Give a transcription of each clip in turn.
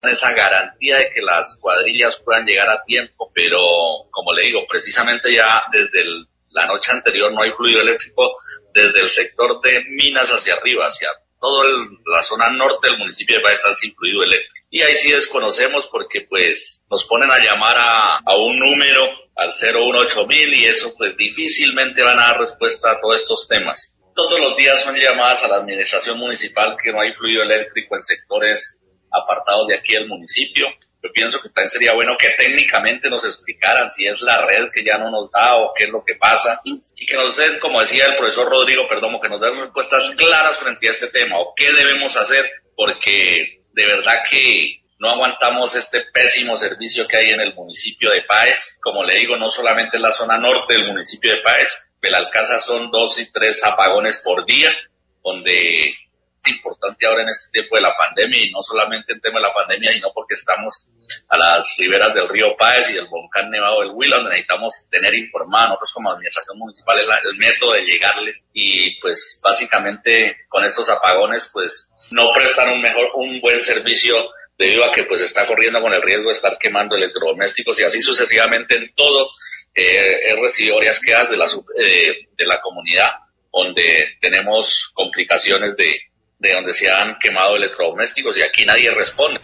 esa garantía de que las cuadrillas puedan llegar a tiempo, pero como le digo, precisamente ya desde la noche anterior no hay fluido eléctrico desde el sector de Minas hacia arriba, hacia toda la zona norte del municipio de Páez está sin fluido eléctrico. Y ahí sí desconocemos porque pues nos ponen a llamar a un número, al 018.000, y eso pues difícilmente van a dar respuesta a todos estos temas. Todos los días son llamadas a la administración municipal que no hay fluido eléctrico en sectores apartados de aquí del municipio. Yo pienso que también sería bueno que técnicamente nos explicaran si es la red que ya no nos da o qué es lo que pasa, y que nos den, como decía el profesor Rodrigo Perdomo, que nos den respuestas claras frente a este tema o qué debemos hacer, porque de verdad que no aguantamos este pésimo servicio que hay en el municipio de Páez. Como le digo, no solamente en la zona norte del municipio de Páez, Belalcázar son 2 y 3 apagones por día, donde es importante ahora en este tiempo de la pandemia, y no solamente en tema de la pandemia, sino porque estamos a las riberas del río Páez y del volcán Nevado del Huila, donde necesitamos tener informada nosotros como administración municipal el método de llegarles, y pues básicamente con estos apagones pues no prestan un buen servicio, debido a que pues está corriendo con el riesgo de estar quemando electrodomésticos, y así sucesivamente en todo. He recibido varias quejas de la comunidad, donde tenemos complicaciones de donde se han quemado electrodomésticos, y aquí nadie responde.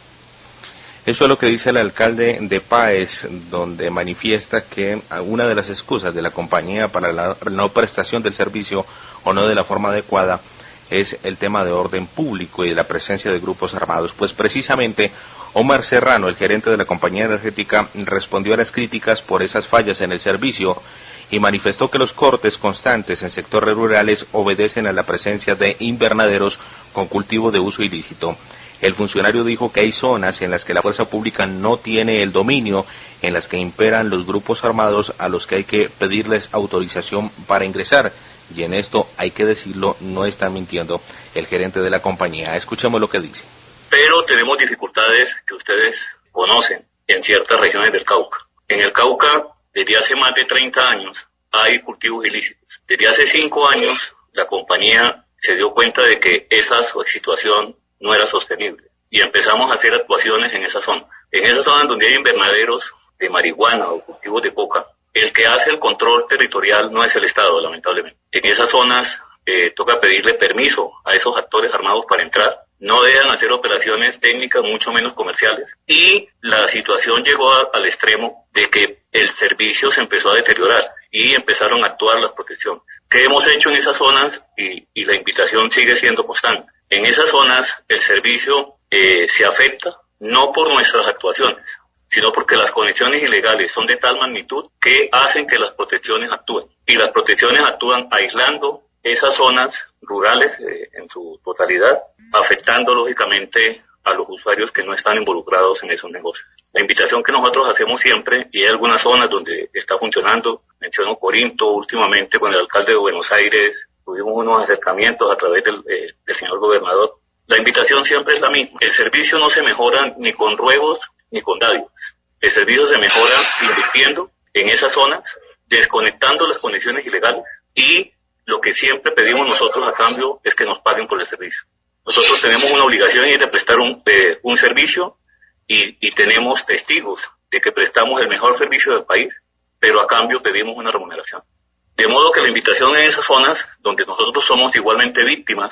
Eso es lo que dice el alcalde de Páez, donde manifiesta que una de las excusas de la compañía para la no prestación del servicio o no de la forma adecuada es el tema de orden público y de la presencia de grupos armados. Pues precisamente Omar Serrano, el gerente de la compañía energética, respondió a las críticas por esas fallas en el servicio y manifestó que los cortes constantes en sectores rurales obedecen a la presencia de invernaderos con cultivo de uso ilícito. El funcionario dijo que hay zonas en las que la fuerza pública no tiene el dominio, en las que imperan los grupos armados a los que hay que pedirles autorización para ingresar. Y en esto, hay que decirlo, no está mintiendo el gerente de la compañía. Escuchemos lo que dice. Pero tenemos dificultades que ustedes conocen en ciertas regiones del Cauca. En el Cauca, desde hace más de 30 años, hay cultivos ilícitos. Desde hace 5 años, la compañía se dio cuenta de que esa situación no era sostenible, y empezamos a hacer actuaciones en esa zona. En esas zonas donde hay invernaderos de marihuana o cultivos de coca, el que hace el control territorial no es el Estado, lamentablemente. En esas zonas toca pedirle permiso a esos actores armados para entrar. No dejan hacer operaciones técnicas, mucho menos comerciales. Y la situación llegó al extremo de que el servicio se empezó a deteriorar y empezaron a actuar las protecciones. ¿Qué hemos hecho en esas zonas? Y la invitación sigue siendo constante. En esas zonas el servicio se afecta no por nuestras actuaciones, sino porque las conexiones ilegales son de tal magnitud que hacen que las protecciones actúen. Y las protecciones actúan aislando esas zonas rurales en su totalidad, afectando lógicamente a los usuarios que no están involucrados en esos negocios. La invitación que nosotros hacemos siempre, y hay algunas zonas donde está funcionando, menciono Corinto, últimamente con el alcalde de Buenos Aires, tuvimos unos acercamientos a través del señor gobernador. La invitación siempre es la misma. El servicio no se mejora ni con ruegos ni con dádivas. El servicio se mejora invirtiendo en esas zonas, desconectando las conexiones ilegales, y lo que siempre pedimos nosotros a cambio es que nos paguen por el servicio. Nosotros tenemos una obligación y es de prestar un servicio, y tenemos testigos de que prestamos el mejor servicio del país, pero a cambio pedimos una remuneración. De modo que la invitación en esas zonas donde nosotros somos igualmente víctimas,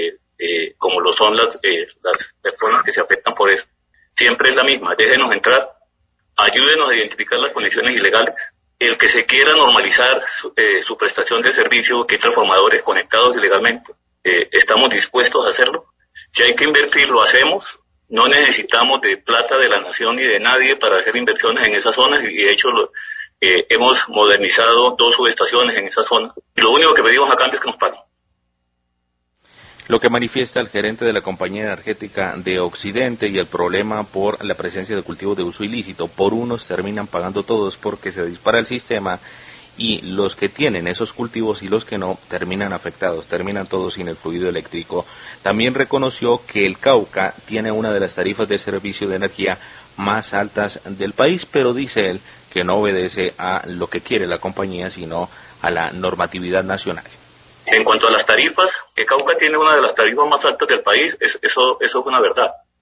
como lo son las personas que se afectan por eso, siempre es la misma: déjenos entrar, ayúdenos a identificar las conexiones ilegales. El que se quiera normalizar su prestación de servicio, que hay transformadores conectados ilegalmente, estamos dispuestos a hacerlo. Si hay que invertir, lo hacemos. No necesitamos de plata de la nación ni de nadie para hacer inversiones en esas zonas, y de hecho hemos modernizado 2 subestaciones en esa zona. Y lo único que pedimos a cambio es que nos paguen. Lo que manifiesta el gerente de la compañía energética de Occidente y el problema por la presencia de cultivos de uso ilícito. Por unos terminan pagando todos porque se dispara el sistema, y los que tienen esos cultivos y los que no terminan afectados, terminan todos sin el fluido eléctrico. También reconoció que el Cauca tiene una de las tarifas de servicio de energía más altas del país, pero dice él que no obedece a lo que quiere la compañía, sino a la normatividad nacional. En cuanto a las tarifas, el Cauca tiene una de las tarifas más altas del país, eso es una verdad.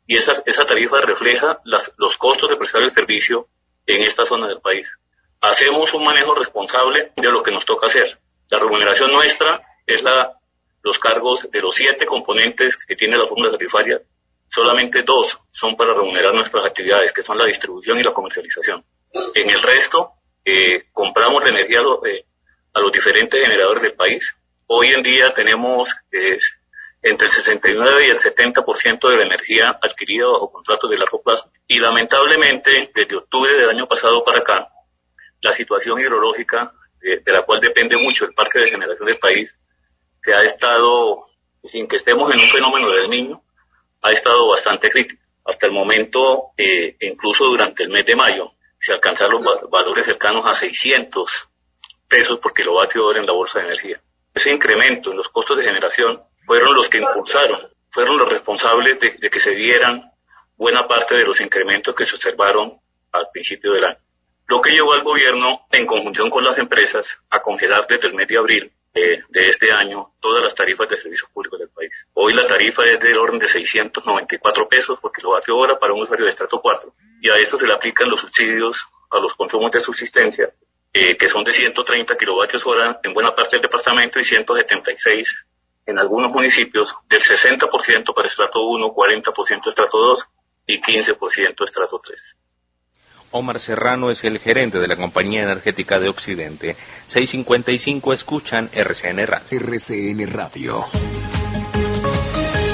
y esa tarifa refleja los costos de prestar el servicio en esta zona del país. Hacemos un manejo responsable de lo que nos toca hacer. La remuneración nuestra es los cargos de los 7 componentes que tiene la fórmula tarifaria. Solamente 2 son para remunerar nuestras actividades, que son la distribución y la comercialización. En el resto, compramos la energía a los diferentes generadores del país. Hoy en día tenemos entre el 69 y el 70% de la energía adquirida bajo contratos de largo plazo. Y lamentablemente, desde octubre del año pasado para acá, la situación hidrológica, de la cual depende mucho el parque de generación del país, se ha estado, sin que estemos en un fenómeno del Niño, ha estado bastante crítica. Hasta el momento, incluso durante el mes de mayo, se alcanzaron valores cercanos a 600 pesos por kilovatio hora en la bolsa de energía. Ese incremento en los costos de generación fueron los que impulsaron, fueron los responsables de que se dieran buena parte de los incrementos que se observaron al principio del año. Lo que llevó al gobierno, en conjunción con las empresas, a congelar desde el mes de abril de este año todas las tarifas de servicios públicos del país. Hoy la tarifa es del orden de 694 pesos por kilovatio hora para un usuario de estrato 4, y a eso se le aplican los subsidios a los consumos de subsistencia, que son de 130 kilovatios hora en buena parte del departamento y 176 en algunos municipios, del 60% para estrato 1, 40% estrato 2 y 15% estrato 3. Omar Serrano es el gerente de la Compañía Energética de Occidente. 6:55 escuchan RCN Radio. RCN Radio.